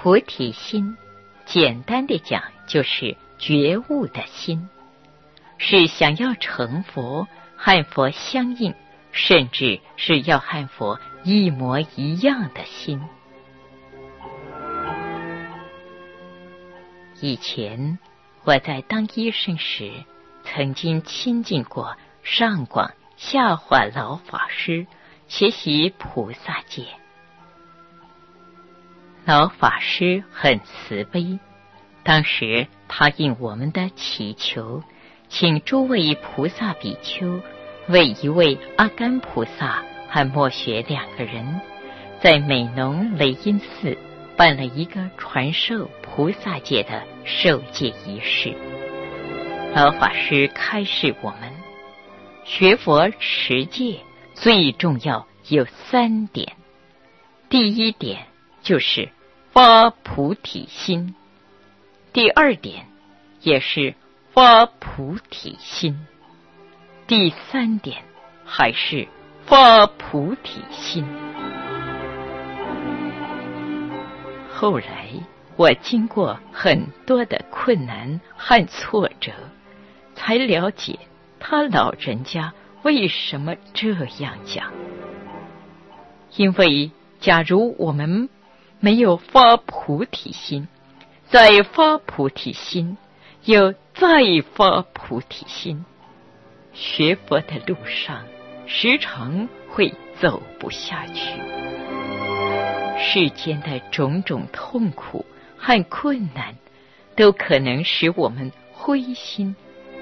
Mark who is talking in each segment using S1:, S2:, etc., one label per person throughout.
S1: 菩提心，简单的讲就是觉悟的心，是想要成佛，和佛相应，甚至是要和佛一模一样的心。以前我在当医生时，曾经亲近过上广下化老法师，学习菩萨戒。老法师很慈悲，当时他应我们的祈求，请诸位菩萨比丘为一位阿甘菩萨和默学2个人，在美浓雷音寺办了一个传授菩萨戒的受戒仪式。老法师开示我们，学佛持戒最重要有3点。第1点就是发菩提心，第2点也是发菩提心，第3点还是发菩提心。后来我经过很多的困难和挫折，才了解他老人家为什么这样讲。因为假如我们没有发菩提心，再发菩提心，又再发菩提心，学佛的路上时常会走不下去。世间的种种痛苦和困难都可能使我们灰心。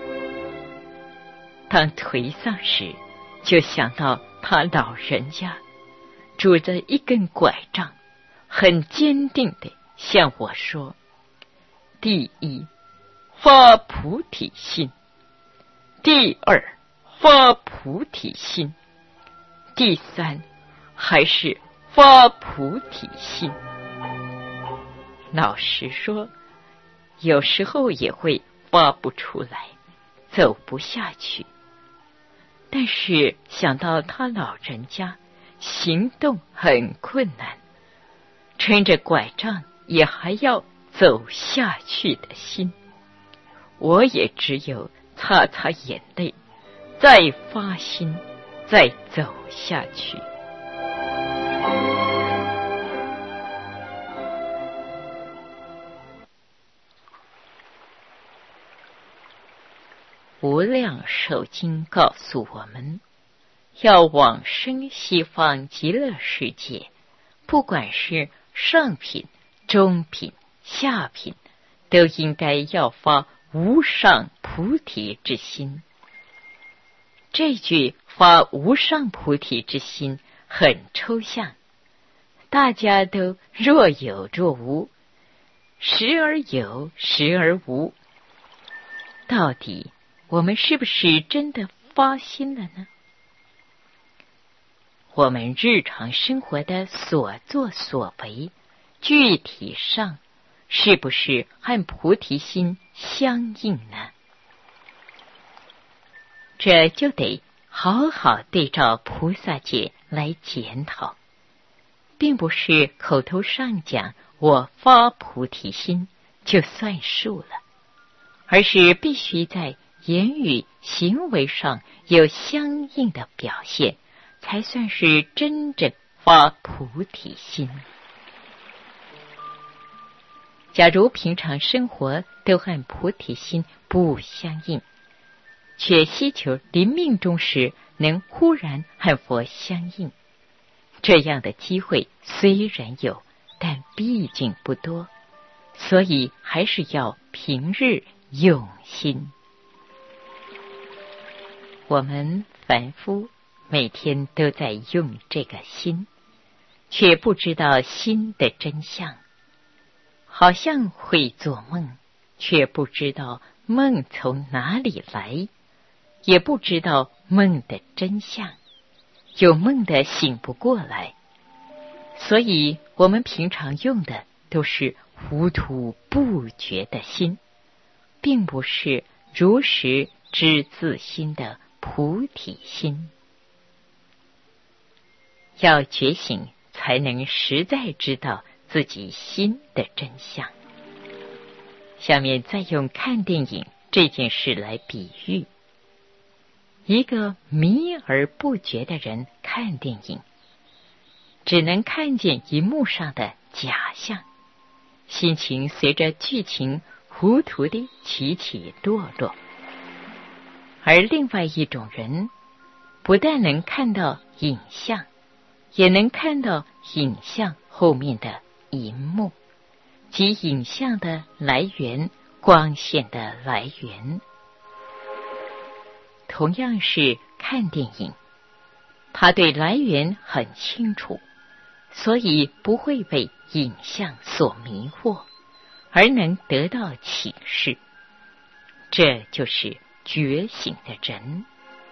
S1: 当颓丧时，就想到他老人家拄着一根拐杖，很坚定地向我说：第1，发菩提心；第2，发菩提心；第3，还是发菩提心。老实说，有时候也会发不出来，走不下去。但是想到他老人家行动很困难，撑着拐杖也还要走下去的心，我也只有擦擦眼泪，再发心，再走下去。无量寿经告诉我们，要往生西方极乐世界，不管是上品、中品、下品，都应该要发无上菩提之心。这句发无上菩提之心很抽象，大家都若有若无，时而有，时而无。到底我们是不是真的发心了呢？我们日常生活的所作所为，具体上是不是和菩提心相应呢？这就得好好对照菩萨戒来检讨，并不是口头上讲我发菩提心就算数了，而是必须在言语行为上有相应的表现，才算是真正发菩提心。假如平常生活都和菩提心不相应，却希求临命终时能忽然和佛相应，这样的机会虽然有，但毕竟不多，所以还是要平日用心。我们凡夫每天都在用这个心，却不知道心的真相，好像会做梦，却不知道梦从哪里来，也不知道梦的真相，有梦的醒不过来。所以我们平常用的都是糊涂不觉的心，并不是如实知自心的菩提心。要觉醒，才能实在知道自己心的真相。下面再用看电影这件事来比喻。一个迷而不觉的人看电影，只能看见荧幕上的假象，心情随着剧情糊涂地起起落落。而另外一种人，不但能看到影像，也能看到影像后面的荧幕，即影像的来源、光线的来源。同样是看电影，他对来源很清楚，所以不会被影像所迷惑，而能得到启示。这就是觉醒的人。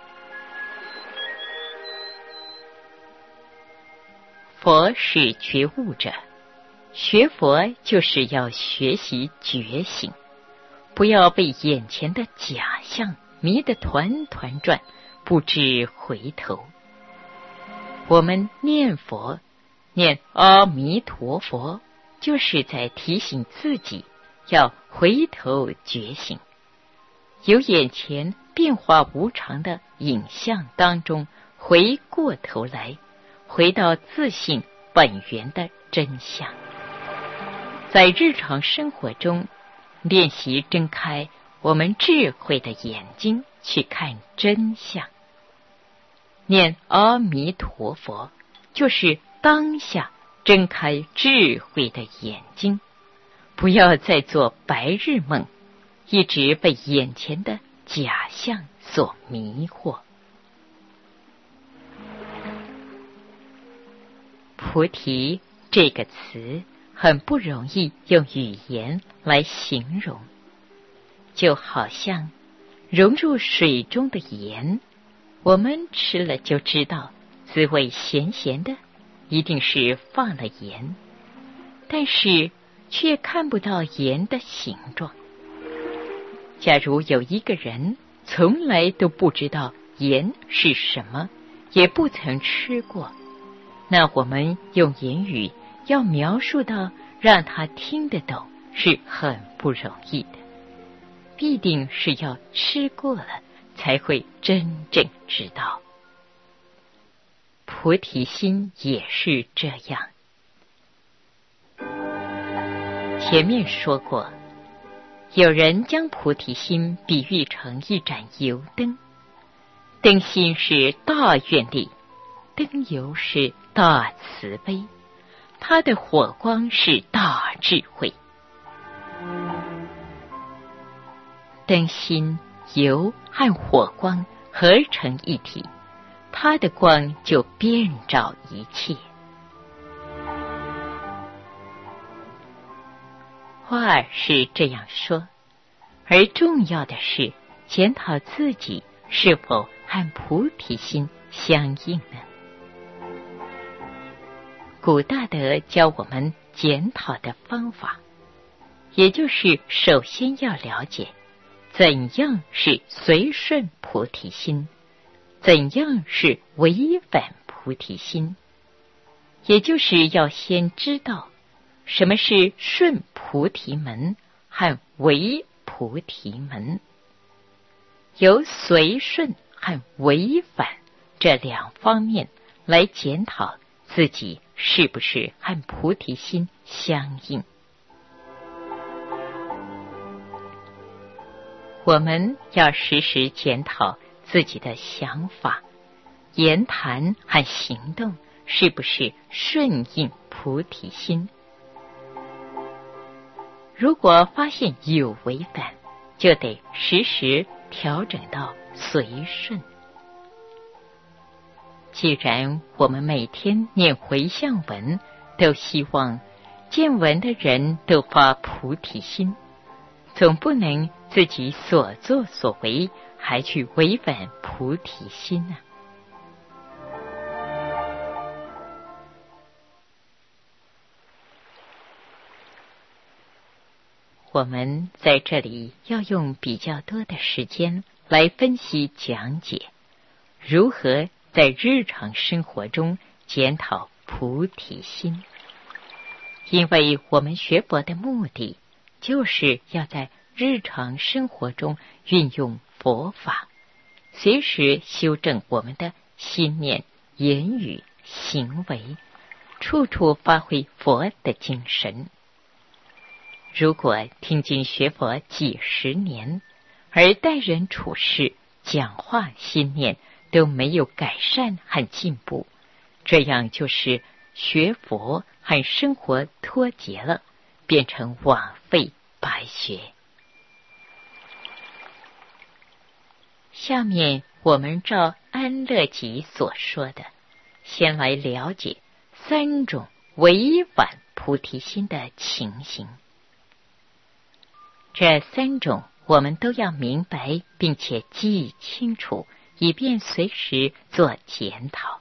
S1: 佛是觉悟者，学佛就是要学习觉醒，不要被眼前的假象迷得团团转，不知回头。我们念佛，念阿弥陀佛，就是在提醒自己要回头觉醒，由眼前变化无常的影像当中回过头来，回到自性本源的真相。在日常生活中练习睁开我们智慧的眼睛去看真相。念阿弥陀佛，就是当下睁开智慧的眼睛，不要再做白日梦，一直被眼前的假象所迷惑。菩提这个词很不容易用语言来形容，就好像融入水中的盐，我们吃了就知道滋味咸咸的，一定是放了盐，但是却看不到盐的形状。假如有一个人从来都不知道盐是什么，也不曾吃过，那我们用言语要描述到让他听得懂是很不容易的，必定是要吃过了才会真正知道。菩提心也是这样。前面说过，有人将菩提心比喻成一盏油灯，灯芯是大愿力，灯油是大慈悲，它的火光是大智慧。灯芯、油和火光合成一体，它的光就遍照一切。话是这样说，而重要的是检讨自己是否和菩提心相应呢？古大德教我们检讨的方法，也就是首先要了解怎样是随顺菩提心，怎样是违反菩提心，也就是要先知道什么是顺菩提门和违菩提门。由随顺和违反这两方面来检讨自己是不是和菩提心相应。我们要时时检讨自己的想法、言谈和行动是不是顺应菩提心。如果发现有违反，就得时时调整到随顺。既然我们每天念回向文，都希望见闻的人都发菩提心，总不能自己所作所为还去违反菩提心啊。我们在这里要用比较多的时间来分析讲解，如何在日常生活中检讨菩提心。 因为我们学佛的目的，就是要在日常生活中运用佛法，随时修正我们的心念、言语、行为，处处发挥佛的精神。如果听经学佛几十年，而待人处事、讲话、心念都没有改善和进步，这样就是学佛和生活脱节了，变成枉费白学。下面我们照安乐集所说的，先来了解3种违反菩提心的情形。这3种我们都要明白，并且记清楚，以便随时做检讨。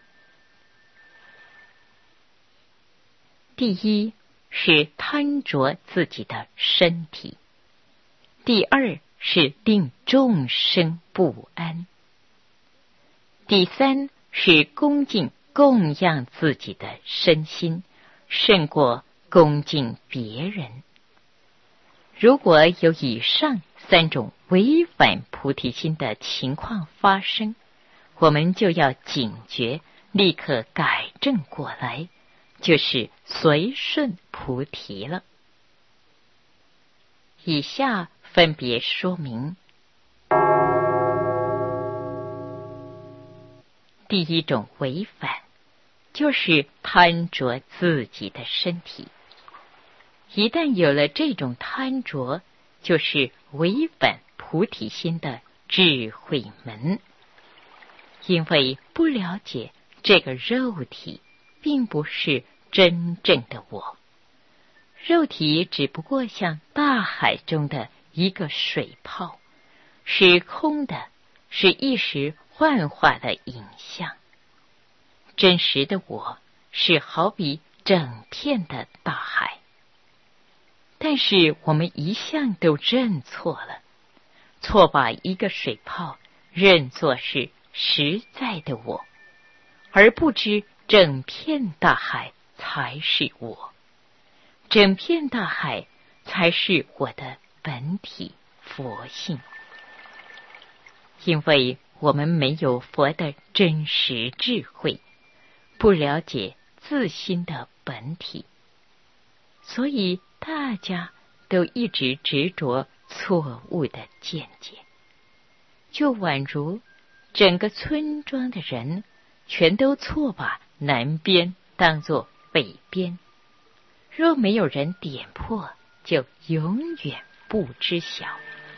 S1: 第一是贪着自己的身体，第二是令众生不安，第三是恭敬供养自己的身心，胜过恭敬别人。如果有以上3种违反菩提心的情况发生，我们就要警觉，立刻改正过来，就是随顺菩提了。以下分别说明。第一种违反，就是贪着自己的身体。一旦有了这种贪着，就是违反菩提心的智慧门。因为不了解这个肉体并不是真正的我，肉体只不过像大海中的一个水泡，是空的，是一时幻化的影像。真实的我是好比整片的大海。但是我们一向都认错了，错把一个水泡认作是实在的我，而不知整片大海才是我，整片大海才是我的本体佛性。因为我们没有佛的真实智慧，不了解自心的本体，所以大家都一直执着错误的见解，就宛如整个村庄的人全都错把南边当作北边，若没有人点破，就永远不知晓。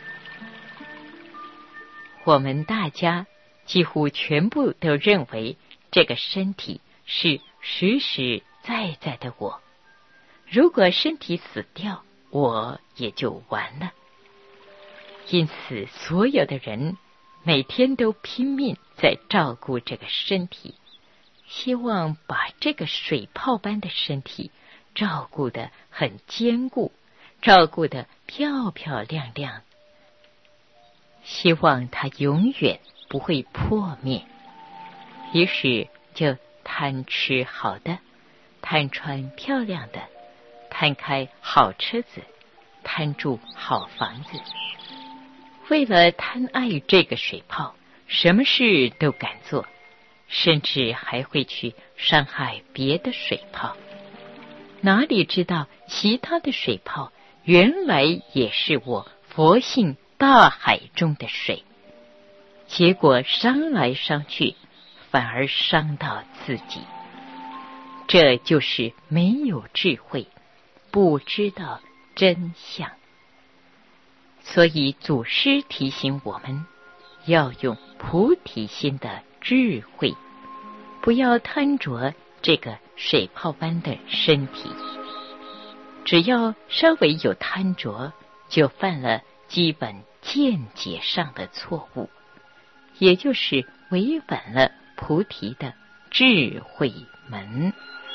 S1: 我们大家几乎全部都认为这个身体是实实在在的我，如果身体死掉，我也就完了。因此所有的人每天都拼命在照顾这个身体，希望把这个水泡般的身体照顾得很坚固，照顾得漂漂亮亮，希望它永远不会破灭。于是就贪吃好的，贪穿漂亮的，贪开好车子，贪住好房子。为了贪爱这个水泡，什么事都敢做，甚至还会去伤害别的水泡。哪里知道其他的水泡原来也是我佛性大海中的水，结果伤来伤去，反而伤到自己。这就是没有智慧，不知道真相。所以祖师提醒我们，要用菩提心的智慧，不要贪着这个水泡般的身体。只要稍微有贪着，就犯了基本见解上的错误，也就是违反了菩提的智慧门。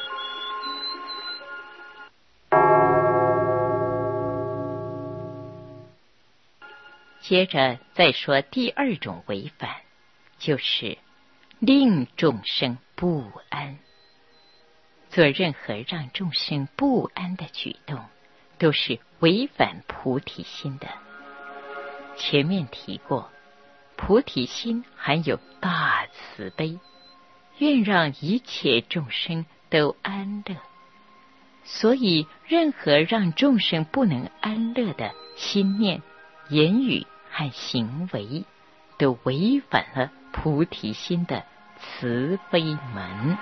S1: 接着再说第二种违反，就是令众生不安。 做任何让众生不安的举动，都是违反菩提心的。前面提过，菩提心含有大慈悲，愿让一切众生都安乐。所以任何让众生不能安乐的心念、言语和行为，都违反了菩提心的慈悲门。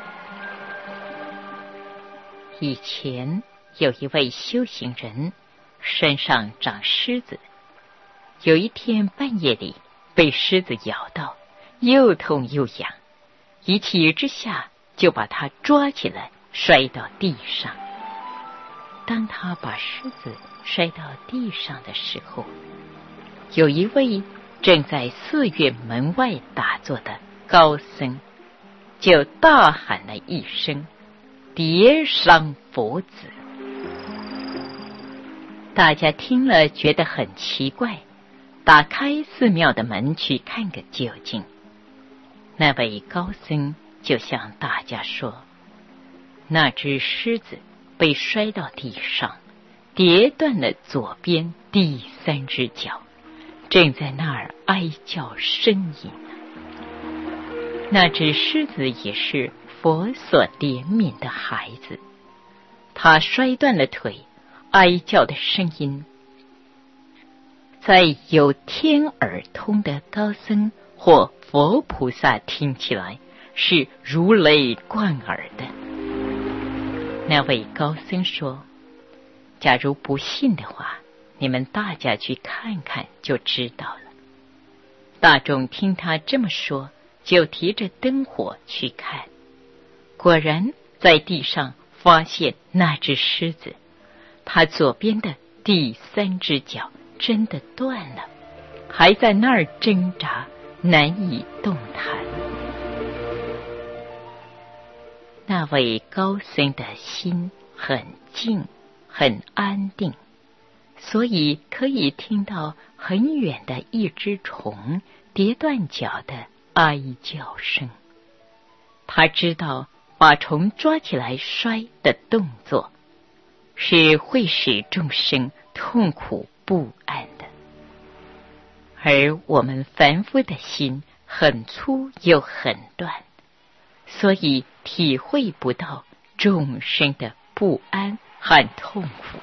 S1: 以前有一位修行人身上长虱子，有一天半夜里被虱子咬到，又痛又痒，一气之下就把它抓起来摔到地上。当他把虱子摔到地上的时候，有一位正在寺院门外打坐的高僧就大喊了一声：迭伤佛子！大家听了觉得很奇怪，打开寺庙的门去看个究竟。那位高僧就向大家说，那只狮子被摔到地上，跌断了左边第3只脚，正在那儿哀叫呻吟。那只狮子也是佛所怜悯的孩子，他摔断了腿，哀叫的声音，在有天耳通的高僧或佛菩萨听起来是如雷贯耳的。那位高僧说，假如不信的话，你们大家去看看就知道了。大众听他这么说，就提着灯火去看，果然在地上发现那只狮子，它左边的第3只脚真的断了，还在那儿挣扎，难以动弹。那位高僧的心很静，很安定，所以可以听到很远的一只虫跌断脚的哀叫声。他知道把虫抓起来摔的动作是会使众生痛苦不安的，而我们凡夫的心很粗又很短，所以体会不到众生的不安和痛苦。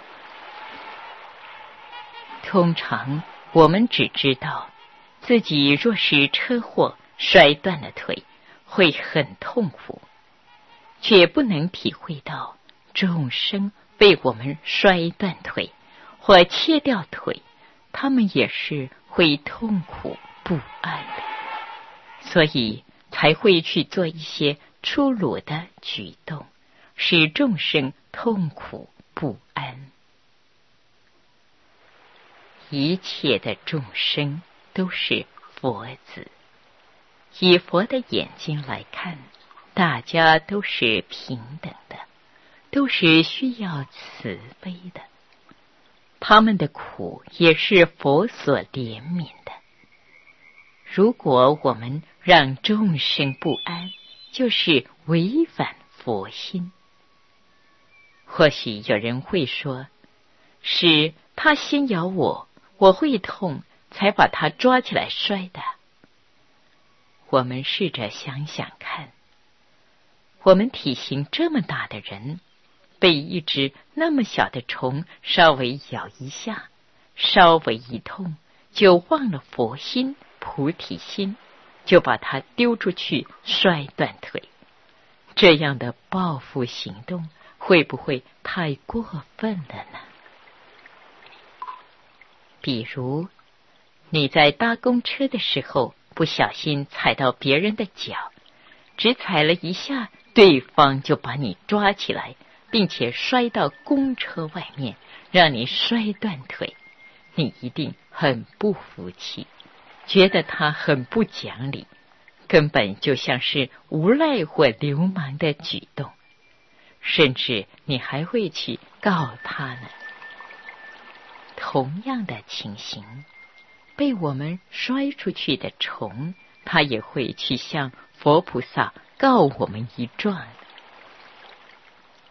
S1: 通常我们只知道自己若是车祸摔断了腿会很痛苦，却不能体会到众生被我们摔断腿或切掉腿，他们也是会痛苦不安的，所以才会去做一些粗鲁的举动，使众生痛苦不安。一切的众生都是佛子，以佛的眼睛来看，大家都是平等的，都是需要慈悲的，他们的苦也是佛所怜悯的。如果我们让众生不安，就是违反佛心。或许有人会说，是他先咬我，我会痛，才把他抓起来摔的。我们试着想想看，我们体型这么大的人，被一只那么小的虫稍微咬一下，稍微一痛，就忘了佛心、菩提心，就把它丢出去摔断腿。这样的报复行动会不会太过分了呢？比如你在搭公车的时候不小心踩到别人的脚，只踩了一下，对方就把你抓起来，并且摔到公车外面，让你摔断腿，你一定很不服气，觉得他很不讲理，根本就像是无赖或流氓的举动，甚至你还会去告他呢。同样的情形，被我们摔出去的虫，他也会去向佛菩萨告我们一状。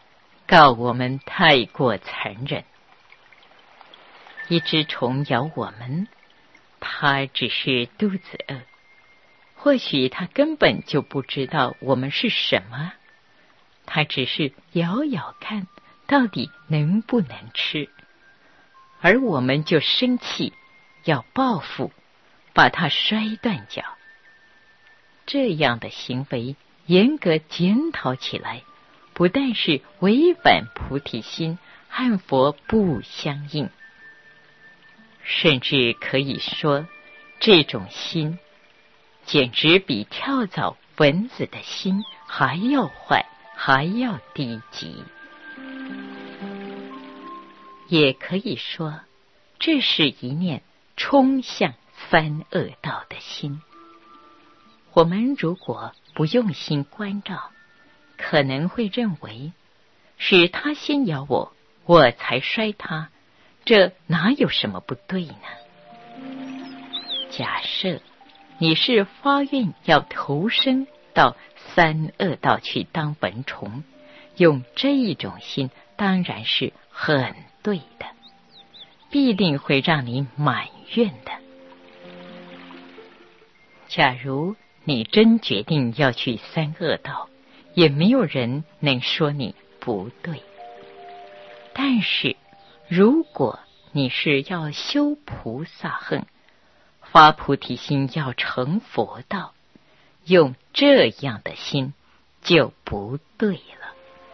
S1: 告我们太过残忍。一只虫咬我们，它只是肚子饿，或许它根本就不知道我们是什么，它只是咬咬看到底能不能吃，而我们就生气，要报复，把它摔断脚。这样的行为严格检讨起来，不但是违反菩提心，和佛不相应，甚至可以说，这种心简直比跳蚤蚊子的心还要坏，还要低级。也可以说，这是一念冲向三恶道的心。我们如果不用心关照，可能会认为是他先咬我，我才摔他，这哪有什么不对呢？假设你是发愿要投生到三恶道去当蚊虫，用这种心当然是很对的，必定会让你满愿的。假如你真决定要去三恶道，也没有人能说你不对。但是如果你是要修菩萨行，发菩提心要成佛道，用这样的心就不对了。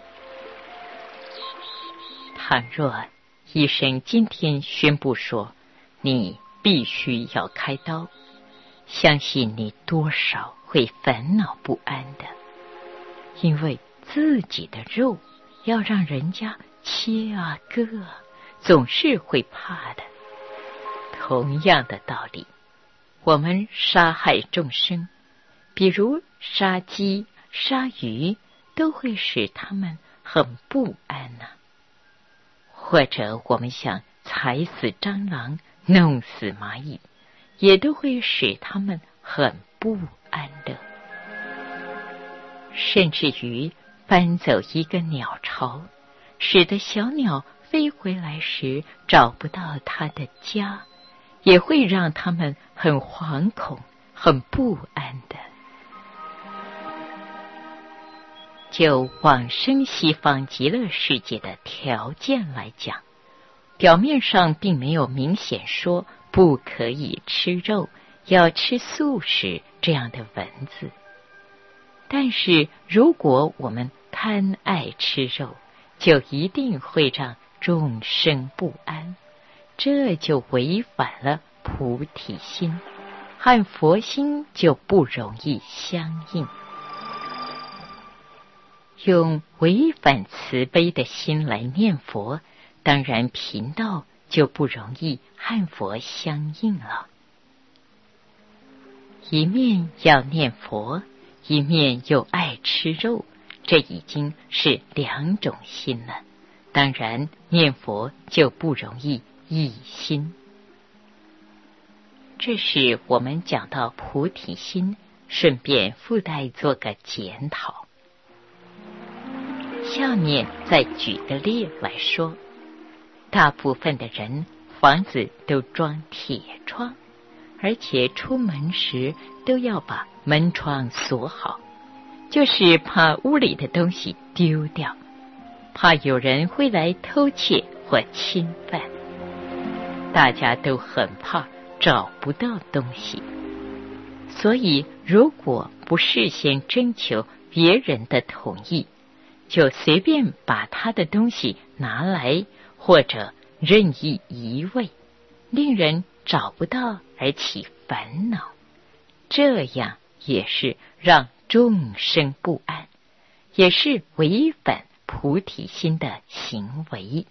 S1: 倘若医生今天宣布说你必须要开刀，相信你多少会烦恼不安的，因为自己的肉要让人家切啊割啊，总是会怕的。同样的道理，我们杀害众生，比如杀鸡、杀鱼，都会使他们很不安啊。或者我们想踩死蟑螂、弄死蚂蚁，也都会使他们很不安的。甚至于搬走一个鸟巢，使得小鸟飞回来时找不到它的家，也会让他们很惶恐、很不安的。就往生西方极乐世界的条件来讲，表面上并没有明显说不可以吃肉，要吃素食这样的文字。但是如果我们贪爱吃肉，就一定会让众生不安，这就违反了菩提心，和佛心就不容易相应。用违反慈悲的心来念佛，当然频道就不容易和佛相应了。一面要念佛，一面又爱吃肉，这已经是两种心了，当然念佛就不容易一心。这是我们讲到菩提心，顺便附带做个检讨。下面再举个例来说，大部分的人房子都装铁窗，而且出门时都要把门窗锁好，就是怕屋里的东西丢掉，怕有人会来偷窃或侵犯。大家都很怕找不到东西，所以如果不事先征求别人的同意，就随便把他的东西拿来，或者任意移位，令人找不到而起烦恼，这样也是让众生不安，也是违反菩提心的行为。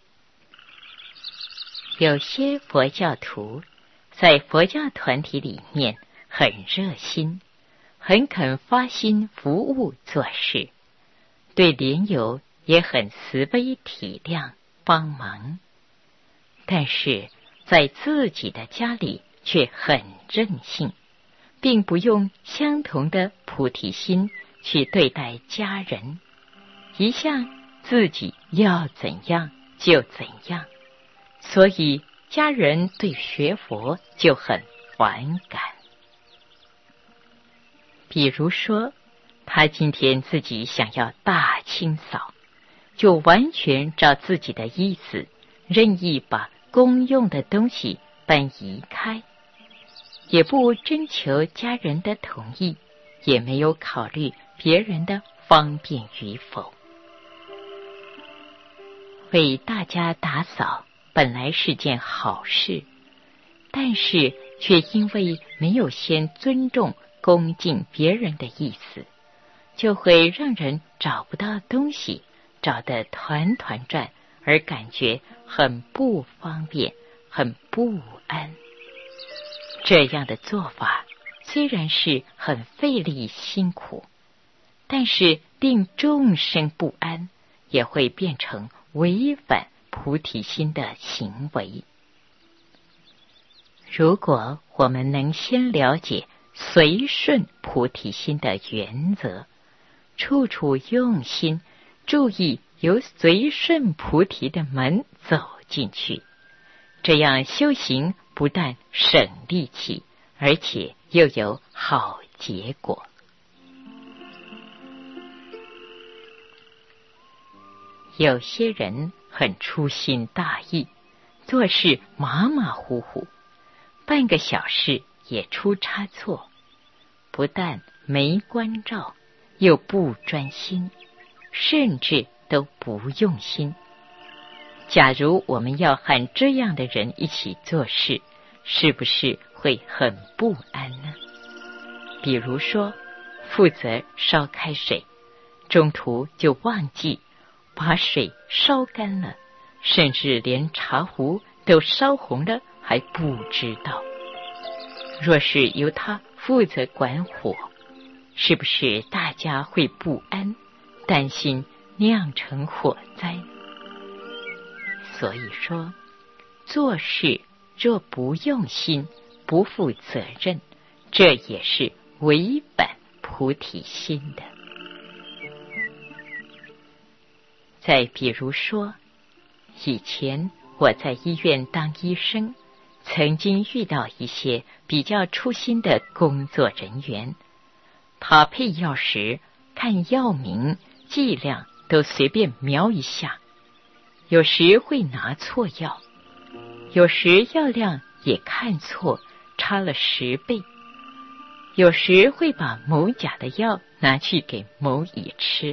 S1: 有些佛教徒在佛教团体里面很热心，很肯发心服务做事，对莲友也很慈悲体谅帮忙，但是在自己的家里却很任性，并不用相同的菩提心去对待家人，一向自己要怎样就怎样，所以家人对学佛就很反感。比如说，他今天自己想要大清扫，就完全照自己的意思，任意把公用的东西搬移开，也不征求家人的同意，也没有考虑别人的方便与否。为大家打扫本来是件好事，但是却因为没有先尊重恭敬别人的意思，就会让人找不到东西，找得团团转，而感觉很不方便，很不安。这样的做法虽然是很费力辛苦，但是令众生不安，也会变成违反菩提心的行为。如果我们能先了解随顺菩提心的原则，处处用心，注意由随顺菩提的门走进去，这样修行不但省力气，而且又有好结果。有些人很粗心大意，做事马马虎虎，半个小事也出差错，不但没关照，又不专心，甚至都不用心。假如我们要和这样的人一起做事，是不是会很不安呢？比如说，负责烧开水，中途就忘记把水烧干了，甚至连茶壶都烧红了还不知道。若是由他负责管火，是不是大家会不安，担心酿成火灾？所以说，做事若不用心，不负责任，这也是违反菩提心的。再比如说，以前我在医院当医生，曾经遇到一些比较粗心的工作人员，他配药时看药名剂量都随便瞄一下，有时会拿错药，有时药量也看错，差了10倍，有时会把某甲的药拿去给某乙吃。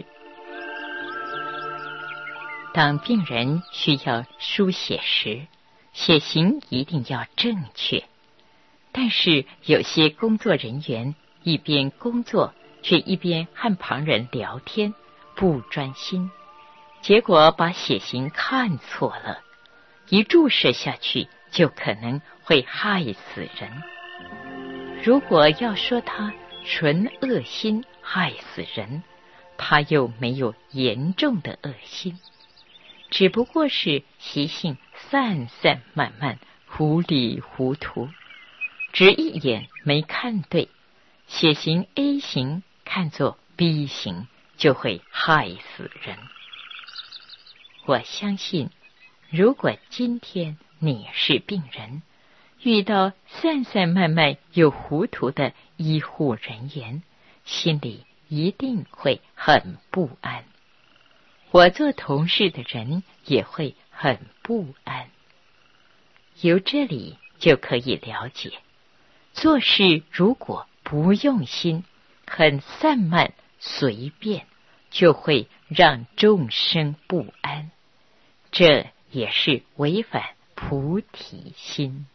S1: 当病人需要书写时，写型一定要正确，但是有些工作人员一边工作，却一边和旁人聊天，不专心，结果把血型看错了，一注射下去就可能会害死人。如果要说他纯恶心害死人，他又没有严重的恶心，只不过是习性散散漫漫，糊里糊涂，只一眼没看对，血型 A 型看作 B 型，就会害死人。我相信，如果今天你是病人，遇到散散漫漫又糊涂的医护人员，心里一定会很不安。我做同事的人也会很不安。由这里就可以了解，做事如果不用心，很散漫随便，就会让众生不安，这也是违反菩提心。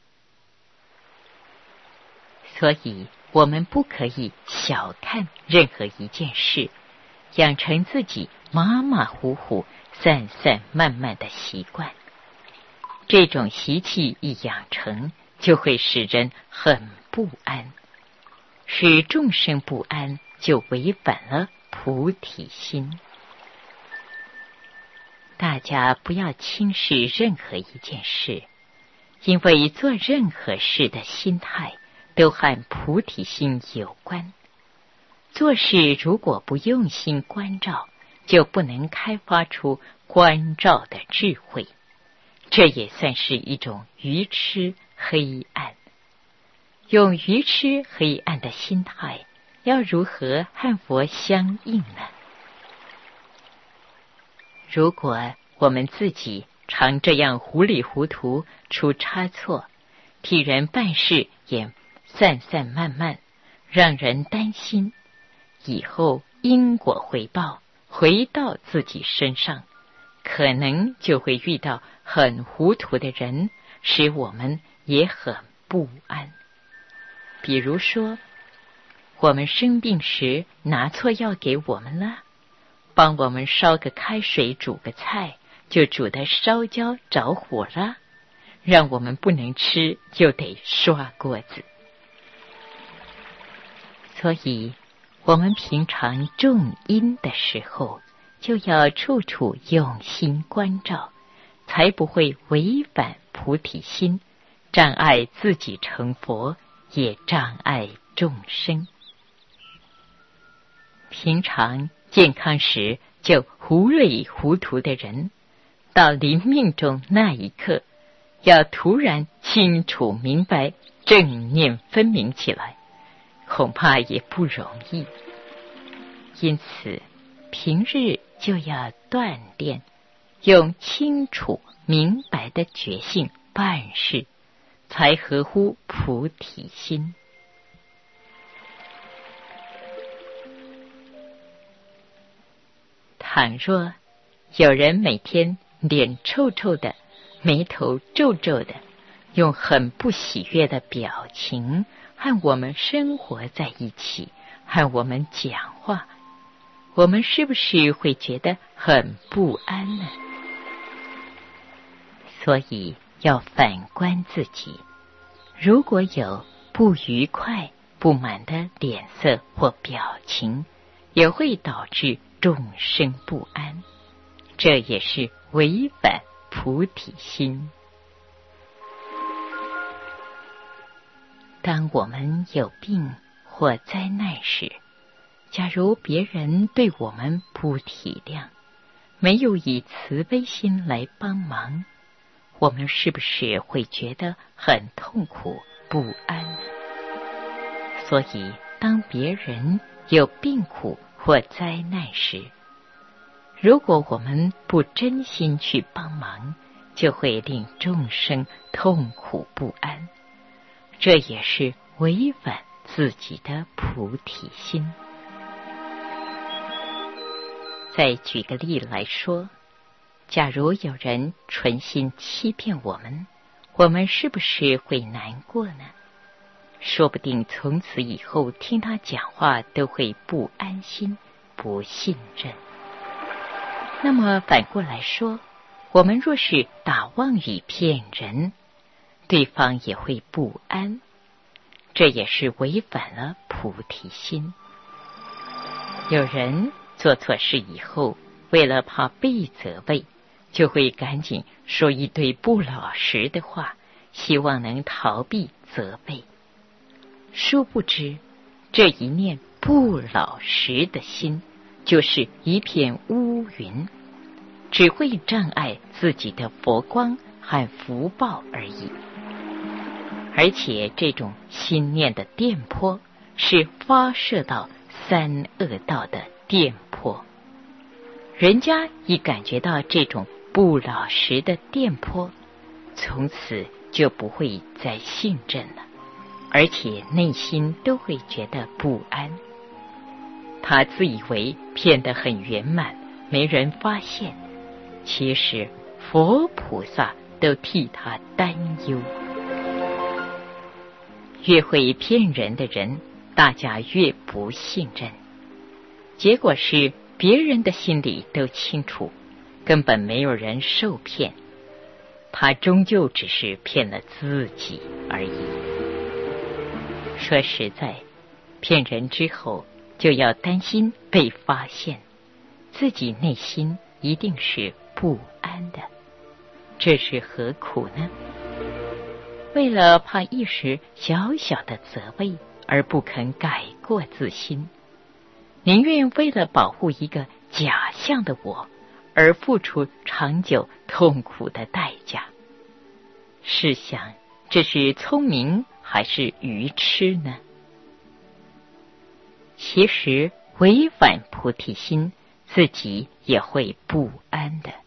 S1: 所以我们不可以小看任何一件事，养成自己马马虎虎、散散漫漫的习惯。这种习气一养成，就会使人很不安，使众生不安，就违反了菩提心。大家不要轻视任何一件事，因为做任何事的心态都和菩提心有关。做事如果不用心关照， 就不能开发出关照的智慧，这也算是一种愚痴黑暗。用愚痴黑暗的心态，要如何和佛相应呢？如果我们自己常这样糊里糊涂出差错，替人办事也散散漫漫，让人担心，以后因果回报回到自己身上，可能就会遇到很糊涂的人，使我们也很不安。比如说，我们生病时拿错药给我们了，帮我们烧个开水煮个菜，就煮得烧焦着火了，让我们不能吃，就得刷锅子。所以我们平常种因的时候，就要处处用心关照，才不会违反菩提心，障碍自己成佛，也障碍众生。平常健康时就糊里糊涂的人，到临命中那一刻，要突然清楚明白，正念分明起来，恐怕也不容易。因此平日就要锻炼，用清楚明白的觉性办事，才合乎菩提心。倘若有人每天脸臭臭的，眉头皱皱的，用很不喜悦的表情和我们生活在一起，和我们讲话，我们是不是会觉得很不安呢？所以要反观自己，如果有不愉快、不满的脸色或表情，也会导致众生不安，这也是违反菩提心。当我们有病或灾难时，假如别人对我们不体谅，没有以慈悲心来帮忙，我们是不是会觉得很痛苦不安呢？所以当别人有病苦或灾难时，如果我们不真心去帮忙，就会令众生痛苦不安，这也是违反自己的菩提心。再举个例来说，假如有人存心欺骗我们，我们是不是会难过呢？说不定从此以后听他讲话都会不安心、不信任。那么反过来说，我们若是打妄语骗人，对方也会不安，这也是违反了菩提心。有人做错事以后，为了怕被责备，就会赶紧说一堆不老实的话，希望能逃避责备。殊不知，这一念不老实的心，就是一片乌云，只会障碍自己的佛光和福报而已。而且这种心念的电波是发射到三恶道的电波，人家一感觉到这种不老实的电波，从此就不会再信任了，而且内心都会觉得不安。他自以为骗得很圆满，没人发现，其实佛菩萨都替他担忧。越会骗人的人，大家越不信任，结果是别人的心里都清楚，根本没有人受骗，他终究只是骗了自己而已。说实在，骗人之后就要担心被发现，自己内心一定是不安的，这是何苦呢？为了怕一时小小的责备而不肯改过自新，宁愿为了保护一个假象的我，而付出长久痛苦的代价。试想，这是聪明还是愚痴呢？其实违反菩提心，自己也会不安的。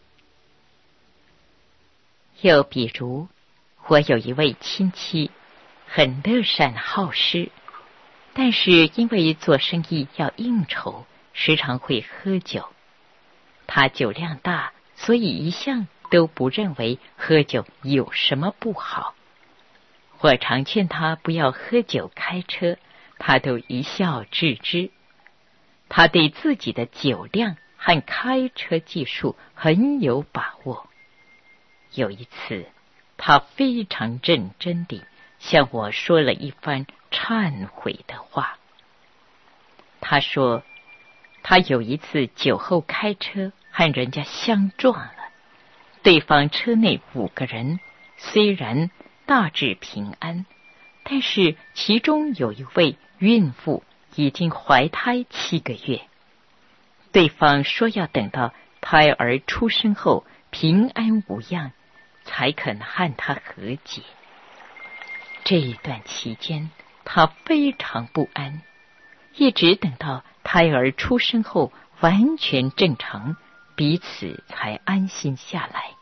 S1: 又比如，我有一位亲戚，很乐善好施，但是因为做生意要应酬，时常会喝酒。他酒量大，所以一向都不认为喝酒有什么不好。我常劝他不要喝酒开车，他都一笑置之。他对自己的酒量和开车技术很有把握。有一次，他非常认真地向我说了一番忏悔的话。他说，他有一次酒后开车和人家相撞了，对方车内5个人，虽然大致平安，但是其中有一位孕妇已经怀胎7个月。对方说要等到胎儿出生后平安无恙，才肯和他和解。这一段期间，他非常不安，一直等到胎儿出生后完全正常，彼此才安心下来，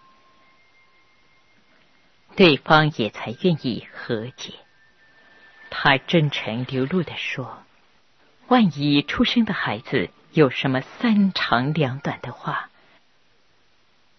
S1: 对方也才愿意和解。他真诚流露地说，万一出生的孩子有什么3长2短的话，